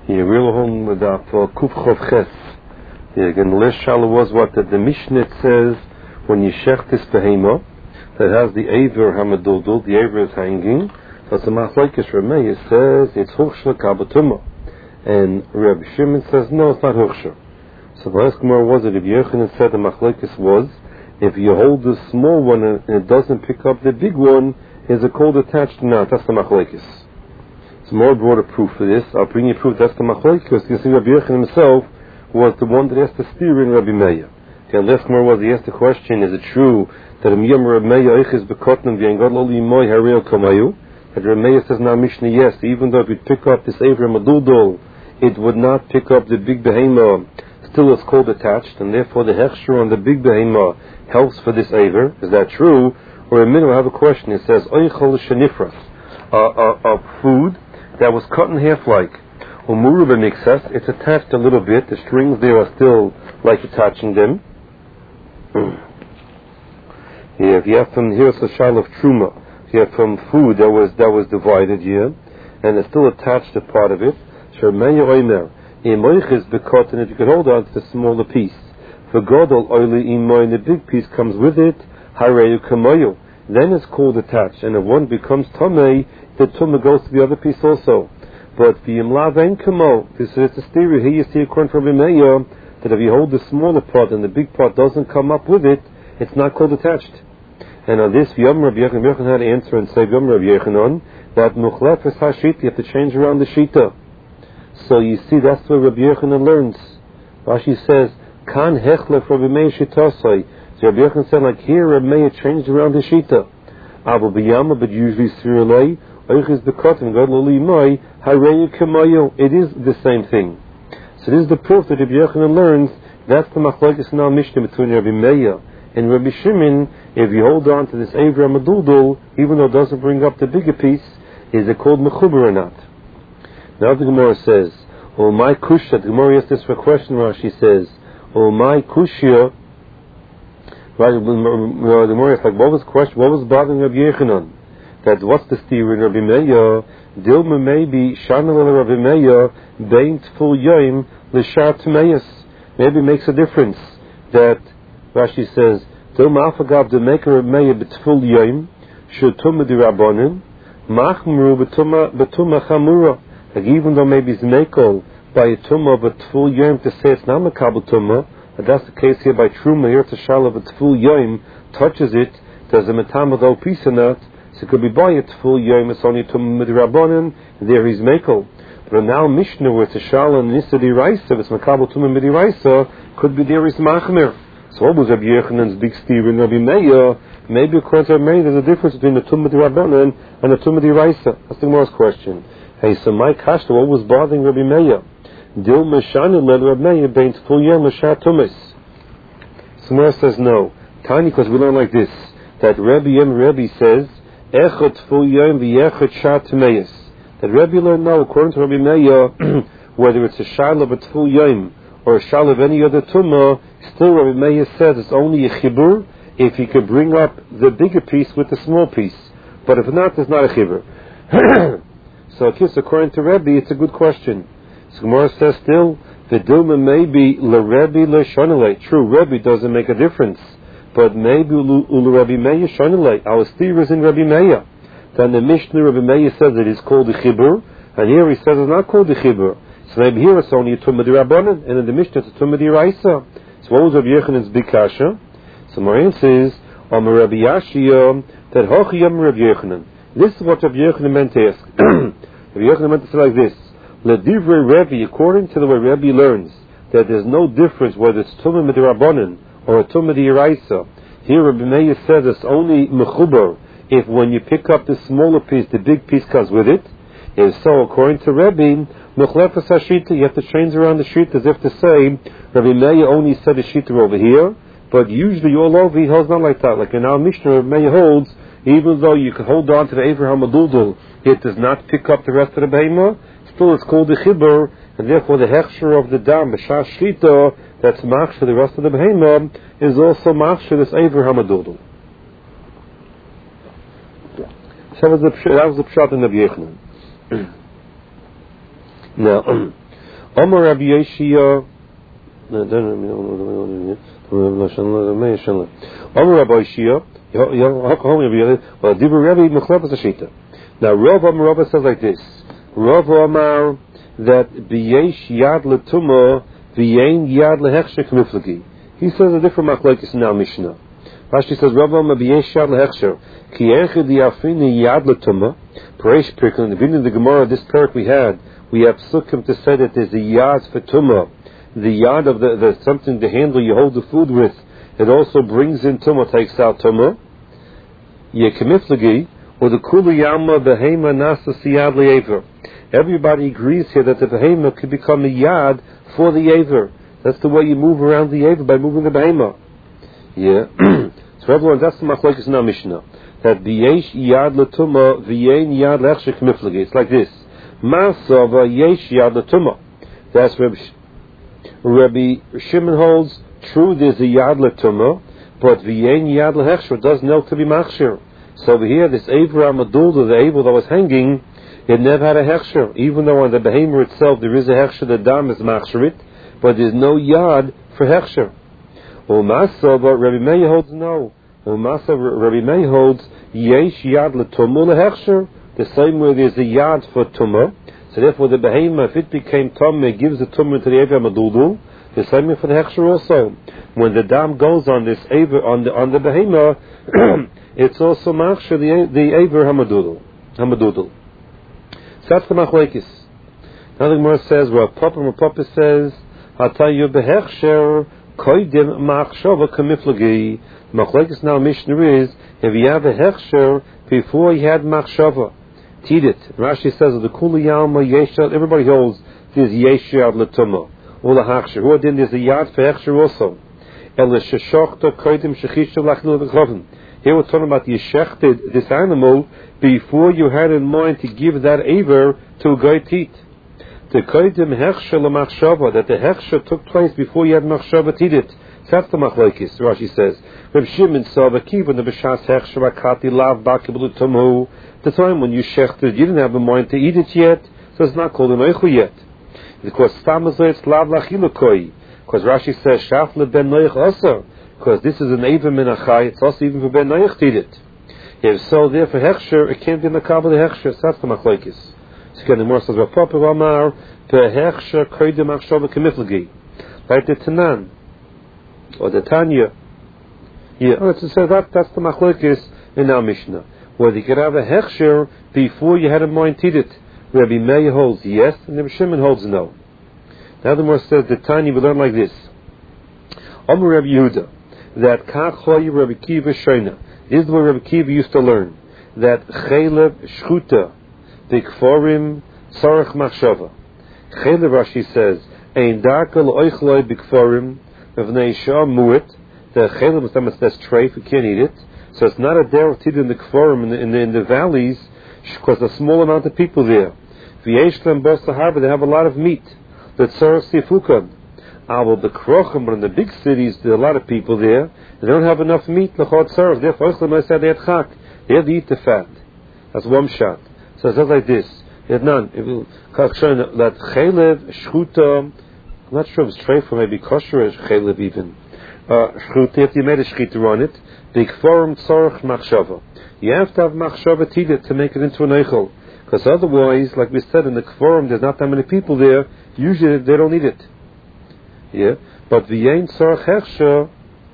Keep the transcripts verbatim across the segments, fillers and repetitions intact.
Yeah, real home with that for Kuf Chov Ches. Yeah, again, the last shala was what the, the Mishnah says when you shech this behema that has the Aver Hamadudul, the Aver is hanging. So the Machlokes Rameh says it's Hochshel Kabatuma, and Rabbi Shimon says no, it's not Hochshel. So the last Gemara was that if Yochanan said the Machlokes was if you hold the small one and it doesn't pick up the big one, is it called attached or not? That's the Machlokes. It's more broader proof for this. I'll bring you proof that's the Machlokes. You see, Rabbi Yochanan himself was the one that asked the steer in Rabbi Meir. The last Gemara was he asked the question: is it true that a Miyam Rabbi Meir Eiches Bekotnem V'Engad Lo Limoy Harei Kamayu? That Rabbi Meir says now Mishnah yes, even though if you pick up this Aver Madudol, it would not pick up the big behema. Still, it's called attached, and therefore the hechsher on the big behema helps for this Aver. Is that true? Or a minute, I have a question. It says Oichol Shenifras, a food that was cut in half like Umuru b'mixas, it's attached a little bit. The strings there are still like attaching them. Yeah, if you have from here's a shal of truma. If you have from food that was that was divided here, and it's still attached a part of it. Shermei oimer imoich is becut, and if you could hold on to the smaller piece, for godol oily imoy, the big piece comes with it. Hareyu kamoyu. Then it's called attached, and if one becomes tamei, the tumah goes to the other piece also. But the imlav ein kamo, this is the theory here. You see according to Rabbi Meir that if you hold the smaller part and the big part doesn't come up with it, it's not called attached. And on this, Yom Rabbi Yochanan had to answer and say, Yom Rabbi Yochanan, that nuchlef is hashita, you have to change around the shita. So you see, that's where Rabbi Yochanan learns. Rashi says, Kan hechlef Rabbi Meir shitasai. So Rabbi Yochanan said, like here, Rabbi Meir changed around the shita. Abu b'yama, but usually sirulei, oiches bekotim, God loli moi, hareyu kamayo. It is the same thing. So this is the proof that Rabbi Yochanan learns. That's the machlokes now Mishnah between Rabbi Meir and Rabbi Shimon. If you hold on to this Aver Madudul, even though it doesn't bring up the bigger piece, is it called mechuber or not? Now the Gemara says, "Oh my kushya." The Gemara asks this for a question. Rashi says, "Oh my kushya." Right, the Gemara is like, what was the question? What was bothering Rabbi Yochanan? That what's the steer in Rabbi Meir? Dilma maybe Shanal Rabbi Meir Bein Tful Yom L'Shar Tmeis. Maybe it makes a difference that Rashi says Dilma Afagav the Maker Rabbi Meir B'Tful Yom Shutuma D'Rabbanim Machmru B'Tuma B'Tuma Chamura. Like even though maybe it's Mekel by a Tuma B'Tful Yom to say it's not Makabel Tuma, but that's the case here by Truma. Here it's a Shal of a Tful Yom touches it. There's a Matamad O piece in that. So it could be by a Tful Yom, it's only to Midrabanan, there he's Mekel. But now Mishnah, where it's a Shal and Nisa Di Raisa, it's Makabal Tumah Midi Raisa, could be there is Machmer. So what was Rabbi Yochanan's big steer in Rabbi Meir? Maybe according to Rabbi Meir, there's a difference between the Tumah Di Rabbanan and the Tumah Di Raisa. That's the Gemara's question. Hey, so my Kashta, what was bothering Rabbi Meir? Dil Meshana led Rabbi Meir, Bein Tful Yom L'Shar Tumas. So Gemara says no. Tiny, because we learn like this, that Rabbi Yem Rabbi says, Echot Tful Yom v'Echot Shar Tmeis. That Rabbi learned now, according to Rabbi Meir, whether it's a Shal of a Tful Yom or a Shal of any other Tumah, still Rabbi Meir says it's only a Chibur if he could bring up the bigger piece with the small piece. But if not, it's not a Chibur. So, according to Rabbi, it's a good question. So Gemara says still, the Dilma may be Le Rabbi Le Shonele. True, Rabbi doesn't make a difference. But maybe Ulu Rabbi Meir Shonele. Our steer is in Rabbi Meir. Then the Mishnah Rabbi Meir says it is called the Chibur, and here he says it's not called the Chibur. So maybe here it's only a Tumah Di Rabbanan, and in the Mishnah it's a Tumah Di Raisa. So what was Rabbi Yochanan's big kasha? So Marian says, Amar Rabbi Yashia, that Hochiyam Rabbi Yochanan. This is what Rabbi Yochanan meant to ask. Rabbi Yochanan meant to say like this. Ledivrei Rabbi, according to the way Rabbi learns, that there's no difference whether it's Tumah Di Rabbanan or a Tumah Di Raisa. Here Rabbi Meir says it's only mechuber if when you pick up the smaller piece, the big piece comes with it. If so, according to Rabbi, Mechlefes HaShita, you have to change around the sheet as if to say, Rabbi Meir only said the shita over here, but usually all over he holds not like that. Like in our Mishnah, Rabbi Meir holds, even though you can hold on to the Avraham Madudul, it does not pick up the rest of the Behemah, still it's called the Chibur, and therefore the Hechsher of the Dam, B'Shar Shlita, that's Machsher, the rest of the Behemah, is also Machsher, this Avraham Madudul. So that was the, that was the pshat in Rabbi Yochanan. Now, Amar Rabbi Yeshia. Amar Rabbi Yeshia. Well, Dibur Rabbi Mechlebas Ashita. Now, Rav Amar Rabba says like this: Rav Amar that B'yesh Yad L'Tumah V'yein Yad L'Hechsher K'miflagi. He says a different machlokes in our Mishnah. Rashi says Rav Amar B'yesh Yad L'Hechsher Ki Echad Yafini Yad L'Tumah. Pareish Pirkei. In the beginning of the Gemara, this parak we had, we have psukim to say that there's a yad for tumah, the yad of the, the something to handle you hold the food with. It also brings in tumah, takes out tumah. Yekemiflagi, or the kulu yama behema nasa siyad le'aver. Everybody agrees here that the behema could become a yad for the aver. That's the way you move around the aver, by moving the behema. Yeah. So everyone, that's the machlokes in our Mishnah. That b'yesh yad l'tumah v'yein yad l'echsher k'miflagi. It's like this. Masava yesh yad l'tumah. That's Rabbi, Rabbi Shimon holds true. There's a yad l'tumah, but v'yein yad l'echsher doesn't know to be machshir. So over here, this Aver Amadulda, the Aver that was hanging, it never had a hechsher. Even though on the behemoth itself there is a hechsher, the dam is machsherit, but there's no yad for hechsher. Umasa, but Rabbi Meir holds no. Umasa, Rabbi Meir holds yesh yad l'tumah l'hechsher. The same way there's a yad for tumah. So therefore the behemoth, if it became tumah, it gives the tumah to the Aver Amadulda. The same way for the hechsher also. When the dam goes on this Aver, on the on the behemoth, it's also machshir the the Aver Hamadudel. Hamadudel. So that's the machlekes. Now the Gemara says, well, Papa and Papa says, Hatayu behechsher koidim machshava kamiflagi. Machlekes now Mishnah is, if you have a hechsher before you had machshava, teed it. Rashi says the kuli yalma yeshad. Everybody holds there's yeshad l'tumah or the hechsher. Who then there's a yad for hechsher also. El sheshachta koidim shechisha lachnu b'chavim. Here we're talking about you shechted this animal before you had in mind to give that aver to a guy to eat. The koidim hechsher l'machshava, that the hechsher took place before you had machshava to eat it. That's the machlokes. Rashi says, Reb Shimon saw the kivun the b'shas hechsher akati lav bakiblu tumu. The time when you shechted, you didn't have in mind to eat it yet, so it's not called an oichu yet. Because stamazoi lav lachilukoi. Because Rashi says shaf leben noich also. Because this is an Aver min achai, it's also even for Ben Noach to eat it. If so, therefore hechsher, it can't be in the kabel the hechsher. So that's the machlokes. So again, the Gemara says, "Rapapa Ramar behechsher koidim achshava kemiflagi." Like the Tanan or the Tanya. Yeah, oh, so that that's the machlokes in our Mishnah. Whether you could have a hechsher before you had a mind to eat it. Rabbi Meir holds yes, and Rabbi Shimon holds no. Now the Gemara says the Tanya we learn like this. Amar Rabbi Yehuda. That Kachoy Rabbi Kiva Shoina. This is what Rabbi Kiva used to learn. That Chelev Shchuta Bikforim Sarach Machshava. Chelev, Rashi says, Ein Darkel Oichloi Bikforim V'nei Shah Mu'it. The Chelev is something that's treif, you can't eat it. So it's not a derech to eat in the Kforim, in the, in the, in the valleys, because a small amount of people there. V'yesh Lem Bos Harbor, they have a lot of meat. The Tzarech Sifukan. But the Krochim, but in the big cities, there are a lot of people there. They don't have enough meat. L'chot tzarech. Therefore, I said they had chak. They had to eat the fat. That's one shot. So it says like this. They had none. That chelev, shchuta. I'm not sure if it's treif or maybe kosher as chelev even. Shchuta. If you made a shchita on it, big forum tzarech machshava. You have to have machshava to to make it into an eichel. Because otherwise, like we said in the kforum, there's not that many people there. Usually they don't eat it. Yeah, but v'yein tzarech hechsher,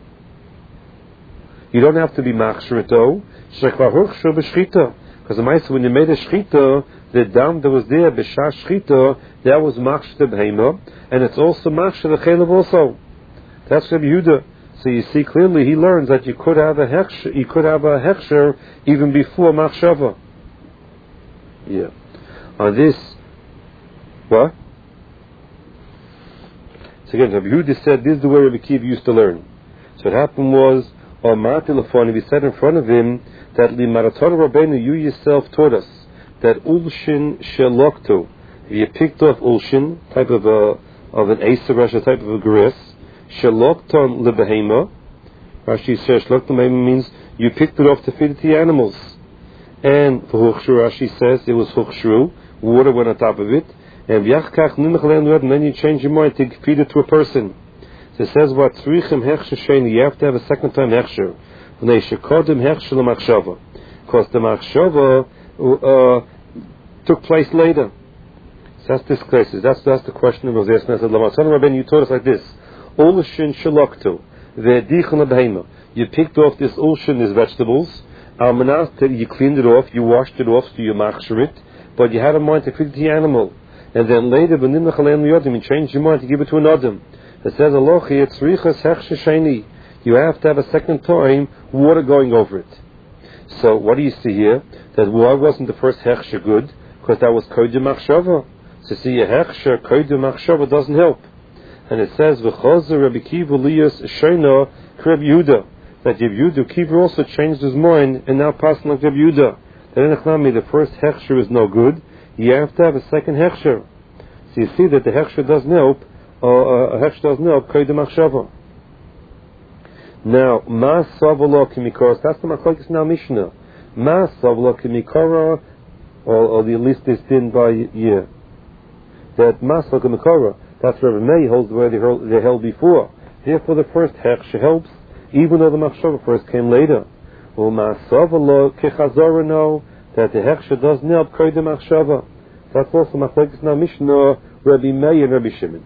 you don't have to be machsher though. Shekvar huchsher b'shchita, because the ma'aseh when you made a shchita, the dam that was there b'shas shchita, that was machsher the behema, and it's also machsher the chelev also. That's Rabbi Yehuda. So you see clearly he learns that you could have a hechsher, you could have a hechsher even before machshava. Yeah. On this, what? So again, Rabbi Yehuda said this is the way Rabbi Kiva used to learn. So what happened was, on Ma'atilafoni, we said in front of him that Limaraton Rabbeinu, you yourself taught us that ulshin shelokto. If you picked off ulshin, type of a of an acer, Rashi, type of a grass, shelokton lebehema. Rashi says shelokton lebehema means you picked it off to feed it to the animals. And for huchshru, Rashi says it was huchshru. water went on top of it, and then you change your mind to feed it to a person. So it says what you have to have a second time hechsher. Because the machshava uh, took place later. So that's this case. That's that's the question of Moses. I said, Rabbeinu, you taught us like this: Ulshin shaloktu ve'dichon behema. You picked off this ulshin, these vegetables. Almanat, you cleaned it off, you washed it off, so you machshir it. But you had a mind to feed it to the animal, and then later, benim l'chalem liyodim, you changed your mind to give it to an adam. It says, Alochi etzrichas hechsher sheni. You have to have a second time water going over it. So what do you see here? That why wasn't the first hechsher good? Because that was kodim machshava. So see, a hechsher kodim machshava doesn't help. And it says v'chozer Rabbi Kiva liyas shena Reb Yehuda, that Reb Yehuda Kiva also changed his mind and now passing like Reb Yehuda. That in the first hechsher is no good. You have to have a second hechsher. So you see that the hechsher doesn't help. Or uh, a hechsher doesn't help kodim machshava. Now, ma savalo kimikora, that's the machlokes now Mishnah. Ma savalo kimikora, or at least it's din by year. That ma savalo kimikora, that's Rebbe Meir holds the way they held, they held before. Therefore, the first hechsher helps, even though the machshava first came later. Well, ma savalo kichazora, no, that the hechsher doesn't help kodim machshava. That's also machlokes now Mishnah, Rebbe Meir and Rebbe Shimon.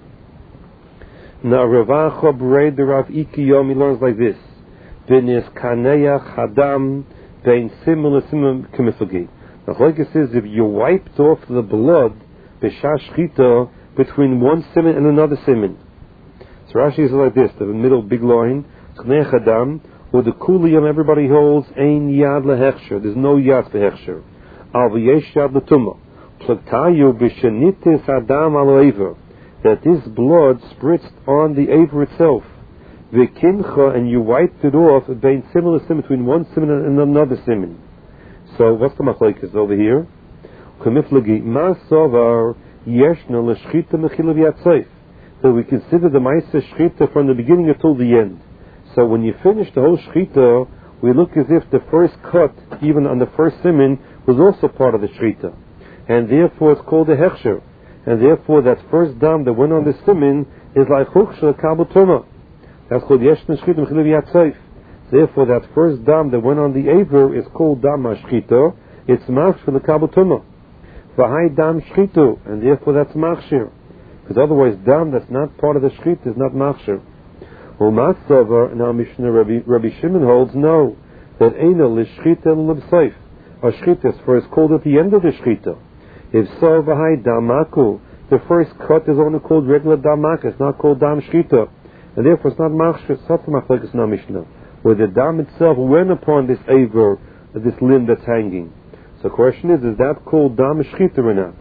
Now Ravacha B'rei the Rav Iki Yom, he learns like this: V'nis kaneach hadam bein simon l'simon k'miflagi. Now like it says, if you wiped off the blood b'shah shchita between one simon and another simon. So Rashi is like this: the middle big line, kaneach hadam, with the kuliyam everybody holds ein yad lehechsher. There's no yad lehechsher. Al v'yesh yad l'tumah. Plaktayu b'shenitis hadam al oiver. That this blood spritzed on the aver itself, v'kincha, and you wiped it off, being similar sim between one simon and another simon. So what's the machlokes over here? Kamiflagi ma savar yeshna l'shchita mechila v'yatzayf. So we consider the ma'aser shchita from the beginning until the end. So when you finish the whole shchita, we look as if the first cut, even on the first simon, was also part of the shchita, and therefore it's called a hechsher. And therefore, that first dam that went on the simin is like huksha kabel tuma. That's called yeshna shchita mechila v'yatzayf. Therefore, that first dam that went on the aver is called dam shchita. It's machshir the kabel tuma. V'hai dam shchitu, and therefore that's machshir. Because otherwise, dam that's not part of the shchita is not machshir. Well, Matzavar, now Mishnah Rabbi, Rabbi Shimon holds no, that eina l'shchita l'b'sayf. A shchita is first called at the end of the shchita. If so, v'hai damaku, the first cut is only called regular damak, it's not called dam shchita, and therefore it's not machshir. Such a machlokes now Mishnah, where the dam itself went upon this aver, this limb that's hanging. So the question is, is that called dam shchita or not?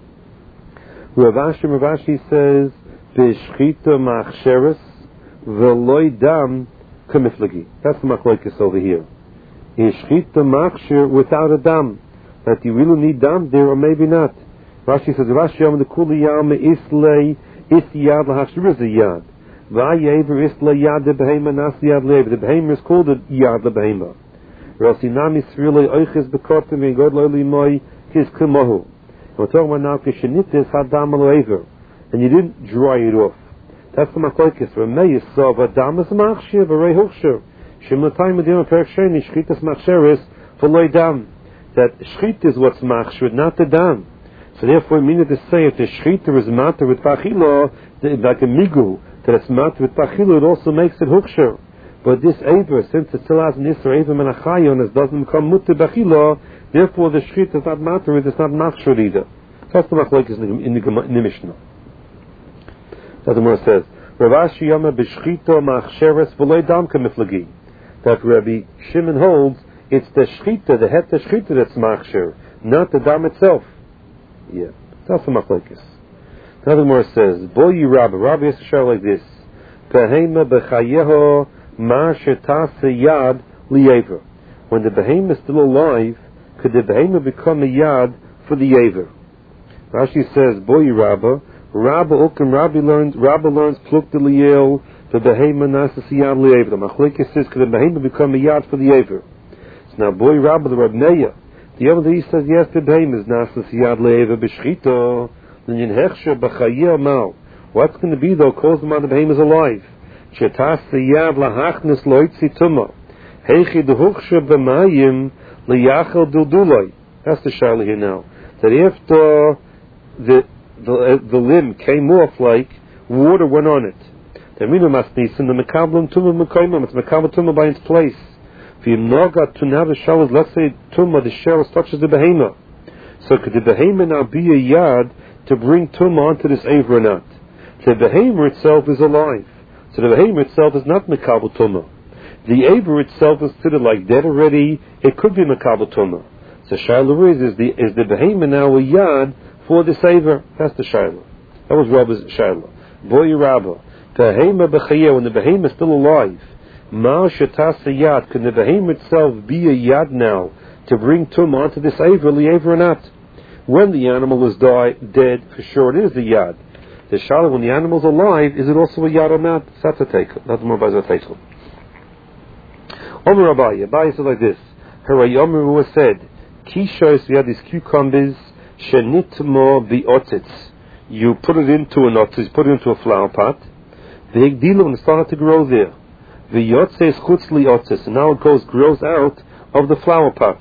Rav Ashi, Rav Ashi says, b'shchita machsheres v'loi dam kamiflagi. That's the machlokes over here. Is shchita machshir without a dam? That you really need dam there or maybe not. Rashi says, Rashi Yom the Kuli Yam Islay Is Yad Lahashir is a Yad. Vayever Islay Yad the Behema Nas Yad Lev. The Behema is called a Yad the Behema. Rasinami Srilay Oiches Bekotim and God Loli Moi His Kumohu. And we're talking about now Kishanitis Hadam Aloever. And you didn't dry it off. That's the machlokes. Ramei Yisov Adam is Machshir V'rei Huchshir. Shimlatay Medina Perek Sheni Shchitas Machsheres V'loi Dam. That shchita is what's machshir, not the dam. So therefore, we mean to say if the shchita is matter with pachila, like a migu, that it's matter with pachila, it also makes it hukshir. But this aver, since it still has an isra aver menachayon, it doesn't become mutter bachila, therefore the shchita is not matter, it's not machshir either. That's the machlokes in the, in the, in the Mishnah. That's what the Gemara says. Rav Ashi Yama b'shchita machsheres v'loi dam kamiflagi. That Rabbi Shimon holds, it's the shchita, the het shchita that's machshir, not the dam itself. Yeah, that's the machlokes. Now the Gemara says, "Boy, you Rabbi, Rabbi has to show like this: Behema b'chayeho ma shetase yad liyever. When the behema is still alive, could the behema become a yad for the yever?" Rashi says, "Boy, you Rabbi, Rabbi Ukim Rabbi learns, Rabbi learns pluk de liyel the behema nasas yad liyever. The machlokes says, could the behema become a yad for the yever?" Now, boy, Rabbi the Rab Meir, The other day he says, yes, the behemoth is nasas yad le'eva b'shchita, then yin hechsher b'chayir mal. What's going to be though, calls them on the behemoth alive. Shetas yad lahachnis loitzi tumah. Heichi dehuchsher b'mayim liyachel duldulai. That's the shaila here now. That after the, the, uh, the limb came off like water went on it. The masnisim, the mekablim tumah mekayim, it's mekablim tumah by its place. If you got to now the showers, let's say tumah, the shell touches the behemoth. So could the behemoth now be a yad to bring tumah onto this aver or not? The behemoth itself is alive. So the behemoth itself is not mekabel tumah. The aver itself is considered like dead already. It could be mekabel tumah. So shaila is, is the is the behemoth now a yad for this aver? That's the shaila. That was Rabbi's shaila. Boy Rabba. Behemoth b'chayeh, when the behemoth is still alive. Ma shetas yad, can the behemoth itself be a yad now to bring tumah onto this aver, li'aver or not? When the animal is die, dead, for sure it is the yad. The shala, when the animal is alive, is it also a yad or not? That's a take. Not more by the take. Omer Abaye, Abaye said like this. Harayomer was said, Kishos, we had these cucumbers, shenitmo bi'otzitz. You put it into an otzitz, you put it into a flower pot. The higdilu, and it started to grow there. The yotzes chutzli otzis, and now it goes, grows out of the flower pot.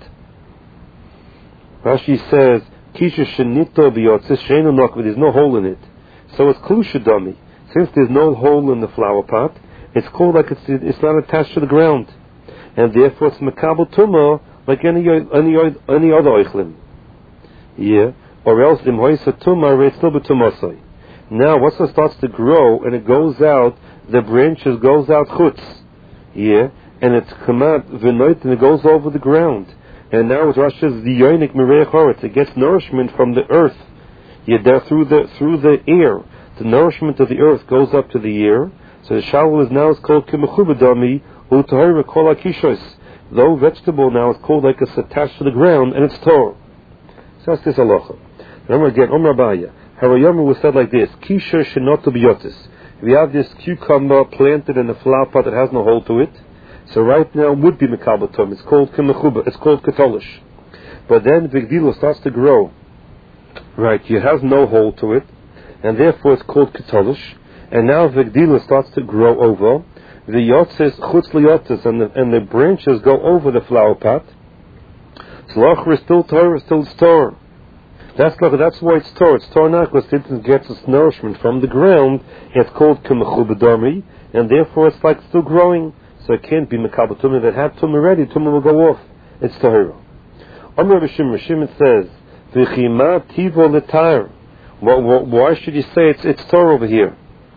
Rashi says, Kisha shenito biyotzis, sheinu nokva, there's no hole in it. So it's klushadami. Since there's no hole in the flower pot, it's called like it's, it's not attached to the ground. And therefore it's mekabel tumah, like any, any, any other oichlim. Yeah. Or else, im hoisa tumah, it's still betumasai. Now, once it starts to grow, and it goes out, the branches goes out chutz. Yeah, and it's kamat v'noit, and it goes over the ground. And now with Rashi says the yonik mireich horetz, it gets nourishment from the earth. Yeah, there through the through the air, the nourishment of the earth goes up to the air. So the shalom is now is called kimachubadami utahira kol akishos. Though vegetable now is called like it's attached to the ground, and it's torah. So that's this halacha. Remember again, Omer Abaye, Harayomer was said like this: Kisha shenotu biyotis. We have this cucumber planted in a flower pot that has no hole to it. So right now it would be mekabel tumah. It's called kimechuba. It's called katolish. But then vigdilo starts to grow. Right, it has no hole to it, and therefore it's called katolish. And now vigdilo starts to grow over. The yotzes chutz liyotzes, and the and the branches go over the flower pot. Tzlachar is still Torah, still Torah. That's like, that's why it's Torah. It's Torah not because it gets its nourishment from the ground. It's called kimachubadami, and therefore it's like still growing. So it can't be mekabel tumah. If it had tumah ready, tumah will go off. It's Torah. Amar Rishim, Rishim it says, v'chima tivo l'tar. Why should you say it's it's Torah over here?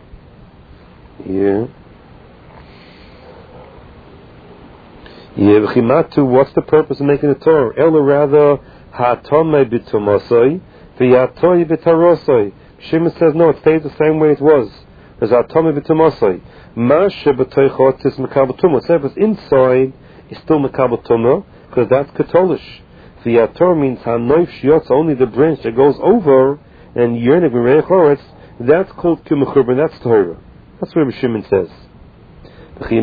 Yeah. Yeah, v'chimatu, what's the purpose of making it Torah? Ela rather, ha'tomei b'tumasoi, v'yatoi b'tarosoi. Shimon says, no, it stays the same way it was. There's ha'tomei b'tumasoi. Masha b'toi chotzis mekabel tumah. Whatever's inside is still mekabel tumah, because that's katolish. V'yator means ha'noif shiotz, only the branch that goes over, and yernik v'reich horetz, that's called kimachur, and that's Torah. That's what Shimon says. Only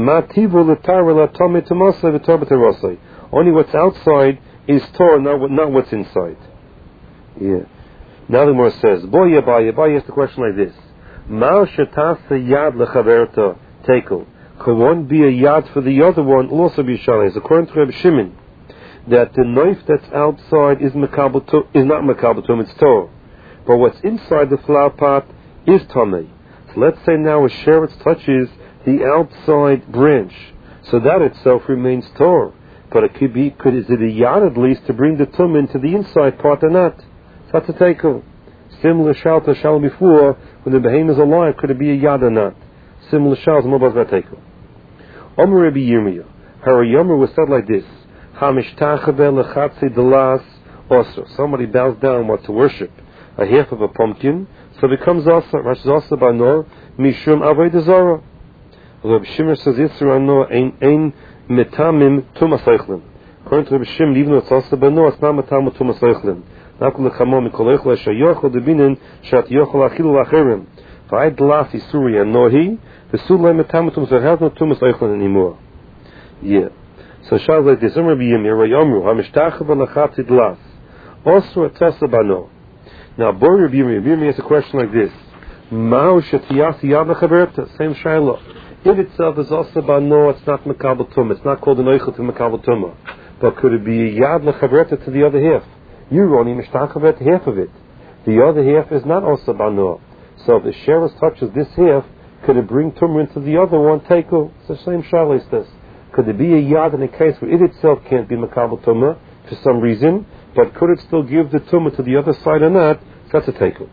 what's outside is Torah, not, not what's inside. Yeah. Now the Gemara says, Boy Abaye, Abaye asks the question like this: Ma shetasa yad lechaverta tekel. Could one be a yad for the other one? Will also be shalayis. According to Reb Shimon, that the knife that's outside is mekabel to, is not mekabel tum, it's Torah. But what's inside the flower pot is tamei. So let's say now a sheretz touches the outside branch, so that itself remains Torah. But it could be, could is it a yad at least to bring the tum into the inside part or not? So that's a takeover. Similar shal to shal before, when the behemoth is alive, could it be a yad or not? Similar shal to mobile takeover. Omer Rabbi Yirmiyah, Harayomer was said like this: Hamishtachabe lechatzi delas also. Somebody bows down what to worship a half of a pumpkin, so it becomes also. Rashi also by nor mishum avodah zarah. Rabbi Shimon says Yisra no ein ein metamim tumas eichlin. According to Rabbi Shimon, even though it's also by no, it's not metamim tumas eichlin. Nakul lechamon mikol eichel shayochel debinin shat yochel achilu lacherim. V'ayid las Yisuri and nohi v'sulei metamim tumas. It has no tumas eichlin anymore. Yeah. So Shal like this, Rabbi Yirmiyah, Rayomru, Hamishtachav Alachatid Las, also a Tasabano. Now, Bor Rabbi Yirmiyah, Rabbi Yirmiyah asks a question like this, Ma'u Shetiyasi Yad Lechaverta, same Shiloh. It itself is also Bano, it's not Makabal Tumah, it's not called an Eichel to Makabal Tumah. But could it be a Yad Lechaverta to the other half? You're only Mishtachavet half of it. The other half is not also Bano. So if the Sheretz touches this half, could it bring Tumah into the other one? Teiko. It's the same Shiloh as this. Could there be a Yad in a case where it itself can't be Makabal Tumah for some reason, but could it still give the Tumah to the other side or not? That's a Teiko.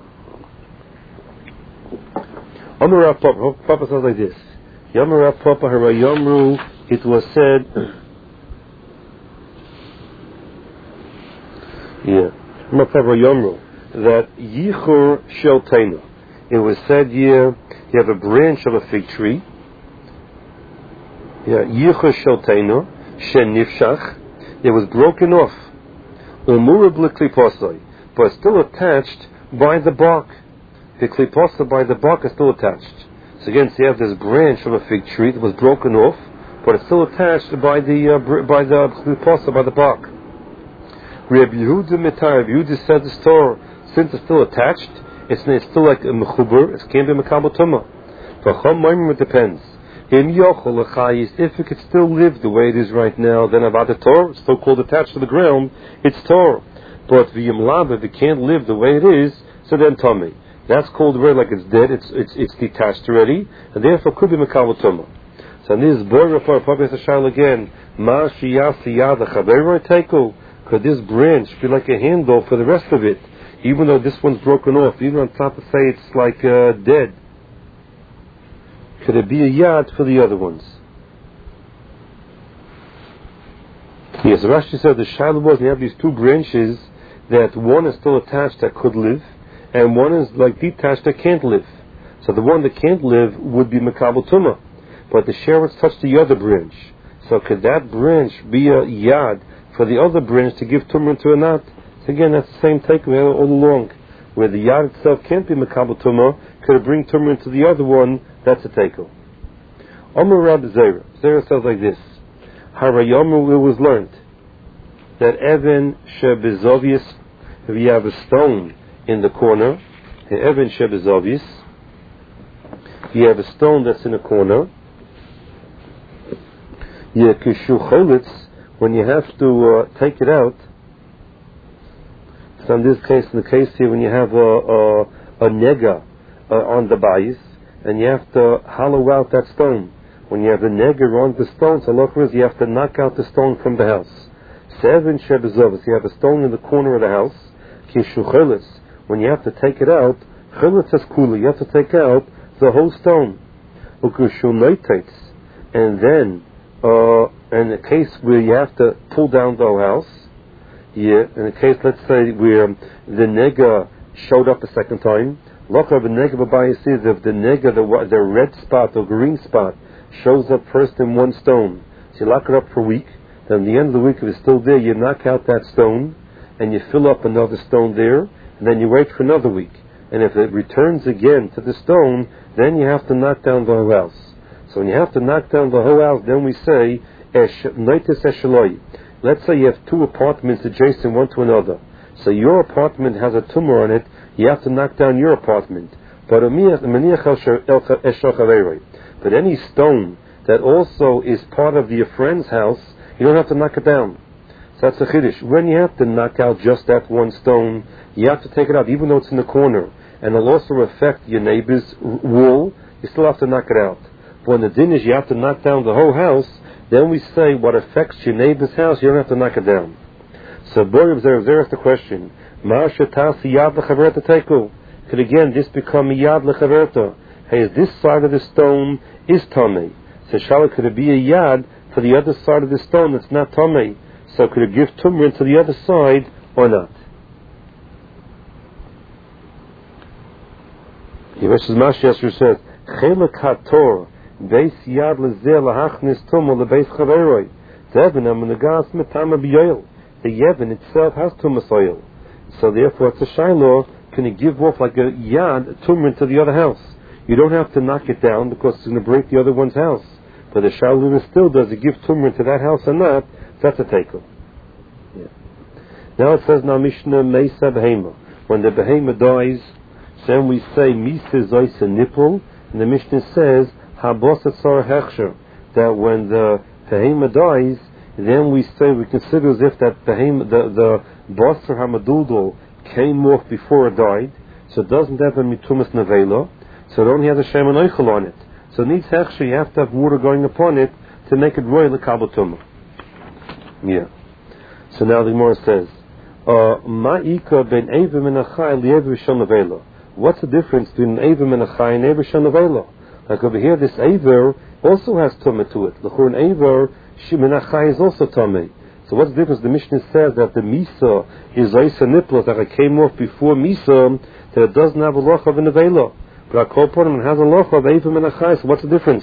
Amar Rav Papa, Papa says like this. Yamar Rav Papa Harayomru, it was said, yeah, Yamar Papa Harayomru, that Yichur Shel Teina. It was said here, you have a branch of a fig tree, yeah, Yichur Shel Teina, Shen Nifshach, it was broken off, Umura B'Kliposai, but still attached by the bark. The kliposa by the bark is still attached. So again, so you have this branch of a fig tree that was broken off, but it's still attached by the uh, br- by the kliposa, by the bark. Rabbi Yehuda Mitar, Rabbi Yehuda said the store, since it's still attached, it's, it's still like a mechuber, it can't be makabel tumah. For Chum Maimon, it depends. Im yochol lechayis, if it could still live the way it is right now, then avad Torah, it's still called attached to the ground, it's Torah. But v'yim lav, if it can't live the way it is, so then tummy. That's called already like it's dead, it's it's it's detached already, and therefore could be Makabel Tumah. So in this Borah for Papa Yisrael again, Ma Shiyasi Yada Chaveroi Teiko, could this branch be like a handle for the rest of it, even though this one's broken off, even on top of say it's like uh, dead? Could it be a yad for the other ones? Yes, Rashi said the Shiloh was, you have these two branches, that one is still attached that could live, and one is like detached that can't live. So the one that can't live would be Makabel Tumah. But the Sheretz touched the other branch. So could that branch be a Yad for the other branch to give Tumah to or not? So again, that's the same takeaway all along. Where the Yad itself can't be Makabel Tumah, could it bring Tumah into the other one? That's a takeaway. Omer Rab Zera. Zera says like this. Harayomu, it was learned that Evan Shebezovius, if you have a stone in the corner, the Evan Shebezovius, you have a stone that's in a corner, when you have to uh, take it out, so in this case, in the case here, when you have a, a, a nega uh, on the bayis, and you have to hollow out that stone. When you have the nega on the stone, so look, you have to knock out the stone from the house. Seven shebezovis, you have a stone in the corner of the house. Kishuchelis, when you have to take it out, chelis is kula, you have to take out the whole stone. Ukushunoitates, and then, uh, in a case where you have to pull down the whole house, yeah, in a case, let's say, where the nega showed up a second time, look of the nega b'bayis is if the nega, the, the red spot or green spot, shows up first in one stone, so you lock it up for a week, then at the end of the week, if it's still there, you knock out that stone, and you fill up another stone there, and then you wait for another week. And if it returns again to the stone, then you have to knock down the whole house. So when you have to knock down the whole house, then we say, noitis esheloi. Let's say you have two apartments adjacent one to another. So your apartment has a tumor on it, you have to knock down your apartment. But but any stone that also is part of your friend's house, you don't have to knock it down. So that's a chiddush. When you have to knock out just that one stone, you have to take it out, even though it's in the corner, and it'll also affect your neighbor's wall, you still have to knock it out. But when the din is you have to knock down the whole house, then we say what affects your neighbor's house, you don't have to knock it down. So Borib Zer asked the question, could again this become a yad lechaverta? Hey, this side of the stone is tamei. So shall could it be a yad for the other side of the stone that's not tamei? So could it give tumrin to the other side or not? Yevesh's Mashiach says, Chelak HaTorah, Beis Yad Lezeh Lahachnis Tumah LeBeis Chaveroi, Zevin HaMenagas Metama B'Yoel. The Yevin itself has Tumah soil. So therefore it's a Shiloh, can it give off like a Yad, tumrin to the other house? You don't have to knock it down because it's going to break the other one's house. but the Shalom is still, does it give tumor to that house or not? That's a takeoff. Yeah. Now it says, now Mishnah Mesa Behema. When the Behema dies, then we say, Misa Zoyse Nipple, and the Mishnah says, Habosat Sar Hechsher, that when the Behema dies, then we say, we consider as if that Behema, the, the Basar Hamadudal came off before it died, so it doesn't have a Mitumas Nevela, so it only has a Shem and Eichel on it. So it needs Hechsher, you have to have water going upon it to make it royal L'Kabel Tumah. Yeah. So now the Gemara says, Ma'ika ben Evim and Achai li'Ever Shel Nevela. What's the difference between an Evim and Achai and Ever Shel Nevela? Like over here, this Ever also has Tumah to it. L'chur an Ever, Shimin Achai is also Tumah. So what's the difference? The Mishnah says that the Misa is Oisa Niplos, that it came off before Misa, that it doesn't have a loch of a Nevela. But Akol it has a loch of Evim and Achai, so what's the difference?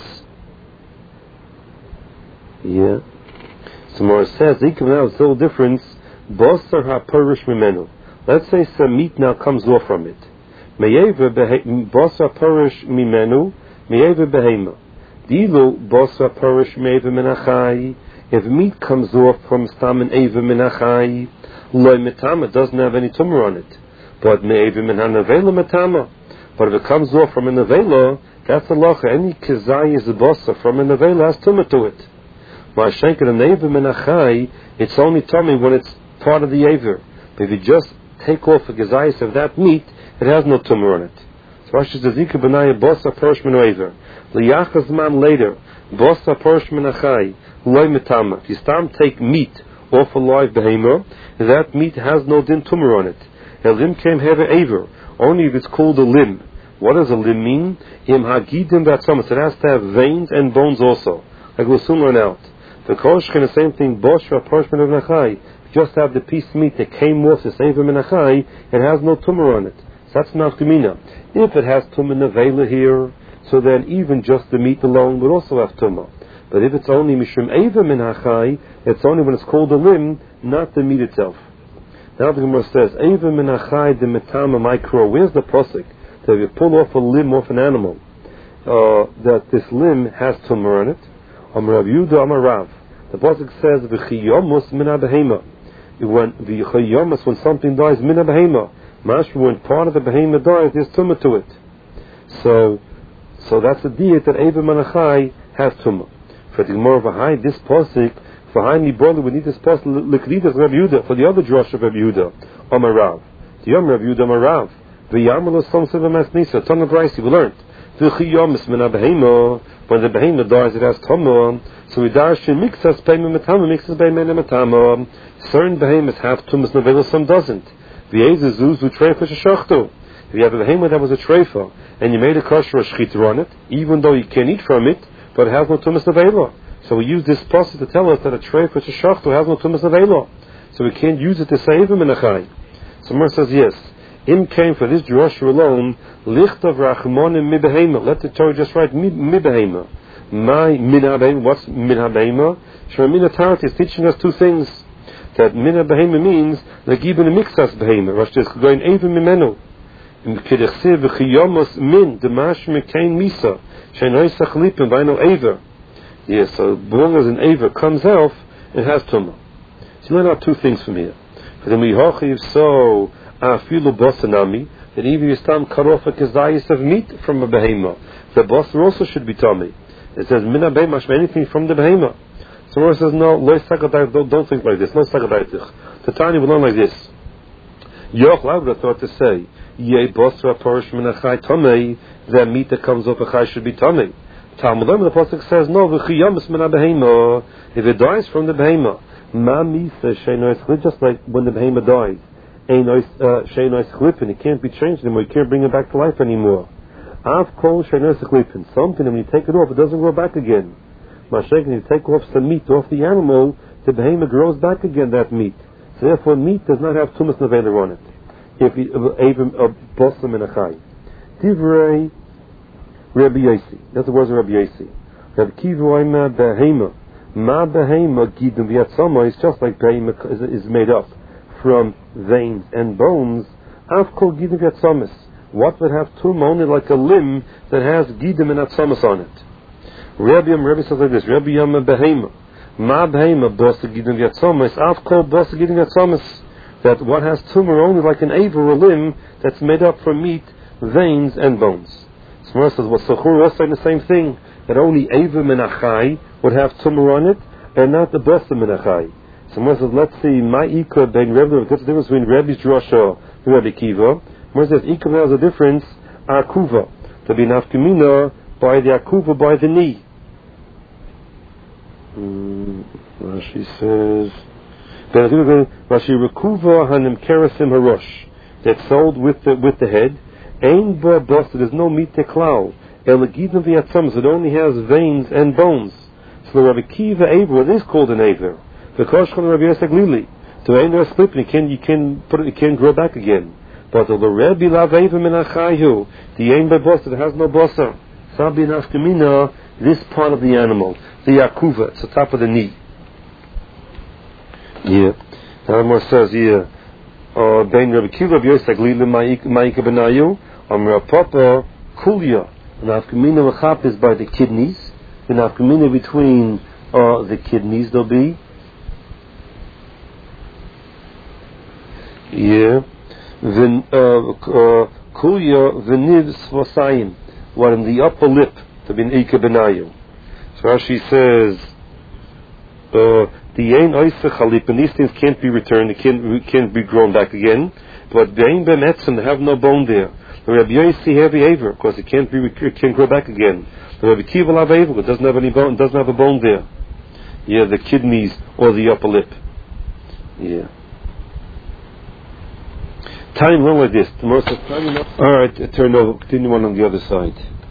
Yeah. So Mora says, Ikim now is still a difference. Basar ha-perish mimenu. Let's say some meat now comes off from it. Me'eva basar perish mimenu, me'eva behema. Dilu basar perish me'eva minachai. If meat comes off from stam and eva minachai, loy metama, doesn't have any tumor on it. But me'eva minhanavela metama. But if it comes off from a nevela, that's a lacha. Any kizai is a basar from a nevela has tumor to it. It's only tummy when it's part of the aver. But if you just take off a gezayis of that meat, it has no tumor on it. So Rashi says, "Zika b'naya bosa porosh min aver." Liyachas man later, bosa porosh min achai loy metama. If you start take meat off a live behemoth, that meat has no din tumor on it. A limb came have an aver only if it's called a limb. What does a limb mean? Im hagidim batzamas. It has to have veins and bones also. Like we'll soon learn out. The Koshkin, the same thing, Boshra, Parshman of Nachai, just have the piece of meat that came off the same from Nachai, it has no tumor on it. So that's Nafkamina. If it has tumor Nevela here, so then even just the meat alone would also have tumor. But if it's only Mishum Eva Min Achai, it's only when it's called a limb, not the meat itself. Now the Gemara says, Eva Min Achai de Metama Micro, where's the prosik? So if you pull off a limb off an animal, uh, that this limb has tumor on it, Amar Rav Yehuda Amar Rav. The pasuk says v'chiyomus min habehema. When v'chiyomus, when something dies min habehema, mashma, when part of the behema dies, there's tumah to it. So, so that's the diet that Eva Manachai has tumah. For the Gemara behind this pasuk, behind the brother, we need this pasuk l'kridas Rav Yehuda for the other drush of Rav Yehuda Amar Rav. The Yom Rav Yehuda Amar Rav. V'yamalo somsev amasnisa. Ton of Braysi we learned. V'chiyomus min habehema. When the behemoth dies, it has tumah. So we darshin mixas behemoth metama, mixas behemoth metama. Certain behemoths have tumas nevela, some doesn't. The ezezuz who treifa sheshachto. If you have a behemoth that was a treifa, and you made a kosher or shchita on it, even though you can eat from it, but it has no tumas nevela. So we use this pasuk to tell us that a treifa sheshachto has no tumas nevela. So we can't use it to say even menachai. So Mer says yes. Im came for this drasha alone. Lichtav rachmonim mi behema. Let the Torah just write mi behema. My min habehema. What's min habehema? Shemina Tarot is teaching us two things. That min habehema means legibin mixas behema. Rashi is going even mimenu. Im kedechsev v'chiyomos min demash mekain misa. Sheinoy sachlipim v'ayno aver. Yes, so as long as an aver comes out, it has tumah. So you learn out two things from here. For the mihochiv so. Afilu bosanami, that even you stand cut off a kezayis of meat from a behema, the boser also should be tummy. It says mina behema, anything from the behema. So Mora says no, lo don't, don't think like this. No sakadaitich. The Tanya will learn like this. Yoch, I would have thought to say, ye bosra porish min achai tummy, the meat that comes off a chai should be tummy. Talmud the pasuk says no, v'chiyamus min behema. If it dies from the behema, ma misa sheinois, just like when the behema dies. It can't be changed anymore. You can't bring it back to life anymore. Something, when you take it off, it doesn't grow back again. When you take off some meat off the animal, the behemoth grows back again, that meat. So therefore, meat does not have tumas nevela on it. If you even a bosom and a chai. Divrei Rabbi Yossi. That's the words of Rabbi Yossi. Rabbi Kiva behema. Ma behema gidim v'yatzama is just like behema is made up from veins and bones. Afkol gidim v'yatzamis. What would have tumah only like a limb that has gidim and atzamis on it? Rabbi Yam, Rabbi says like this, Rabbi Yam behema. Ma behema bosa gidin v'yatzomis, av kol bosa gidin v'yatzomis. That what has tumor only like an aver or limb that's made up from meat, veins, and bones. Smar says, well, Sechur was saying the same thing, that only aver minachai would have tumor on it, and not the bosa minachai. Smar says, let's see, my ikah ben Rebbe, what's the difference between Rebbe's drasha and Rebbe Kiva? Smar says, ikah has a difference, akuva, to be nafkamina by the akuva, by the knee. Mm, Rashi says, Rashi rekuva hanim kerasim harosh, that's sold with the with the head. Ein ba basta, there's no meat to clow. Elegidna v'yatzamas, it only has veins and bones. So the Rabbi Kiva aver, it is called an aver. The koshchan Rabbi Yosef Glili, to ein there split, you can you can put it, you can grow back again. But the Rabbi lav aver min achayu, the ein ba basta, it has no basa. Sabi nafkamina, this part of the animal, the yakuva, it's the top of the knee. Yeah. Now more says here, uh, Ben Rabbi Kiva Rabbi Yosef Glili ma'ika benayu, Amra Papa Kulya. The nafkamina l'chap is by the kidneys. The nafkamina between uh, the kidneys there'll be. Yeah. Then Kulya v'niv svasayim. What in the upper lip to be ma'ika benayu. So Rashi says, uh, the ein oisech halip, and these things can't be returned, they can't, can't be grown back again. But the ein bemetzim, they have no bone there. The Rabbi Yossi have aver, of course it can't be, it can't grow back again. The Rabbi Kiva have aver, it doesn't have any bone, doesn't have a bone there. Yeah, the kidneys or the upper lip. Yeah. Time long like this. Tomorrow, all right, turn over. Continue on on the other side.